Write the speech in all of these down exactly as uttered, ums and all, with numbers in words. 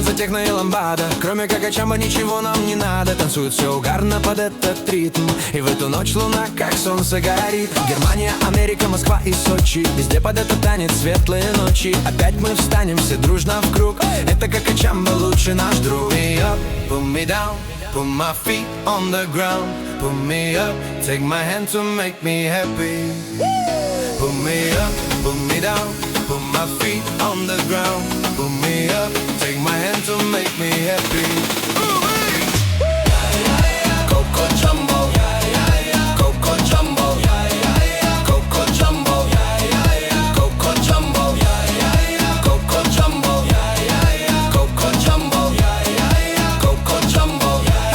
просто техно и ламбада. Кроме как Качамба ничего нам не надо. Танцуют все угарно под этот ритм. И в эту ночь луна как солнце горит. Германия, Америка, Москва и Сочи. Везде под этот танец светлые ночи. Опять мы встанем все дружно в круг. Это как Качамба, лучший наш друг. Put me up, put me down, put my feet on the ground. Put me up, take my hand to make me happy. Put me up, put me down, put my feet on the ground. Put me up, take my hand to make me happy. Coco Jumbo, Coco Jumbo, Coco Jumbo, Coco Jumbo, Coco Jumbo, Coco Jumbo, Coco Jumbo.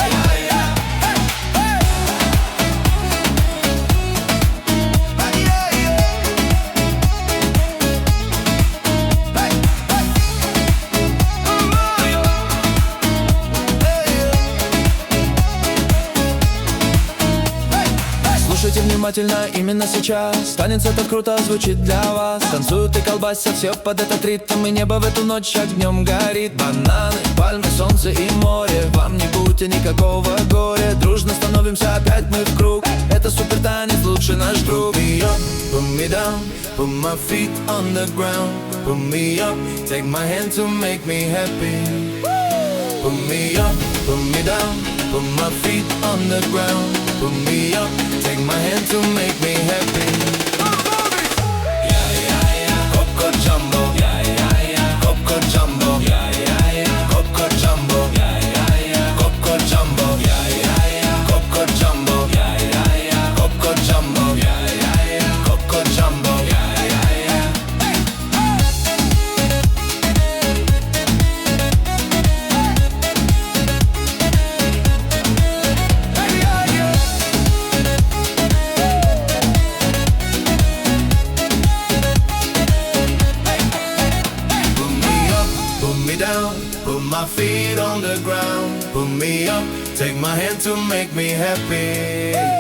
Слушайте внимательно именно сейчас. Танец этот круто звучит для вас. Танцуют и колбасят все под этот ритм. И небо в эту ночь огнем горит. Бананы, пальмы, солнце и море. Вам не будьте никакого горя. Дружно становимся опять мы в круг. Это супер танец, лучший наш друг. Put me up, put me down, put my feet on the ground. Put me up, take my hand to make me happy. Put me up, put me down, put my feet on the ground. Put me up, take my hand to make me happy. Coco Jumbo, Coco Jumbo, Coco Jumbo, Coco Jumbo, Coco Jumbo, Coco Jumbo, Coco Jumbo. Down, put my feet on the ground. Put me up, take my hand to make me happy.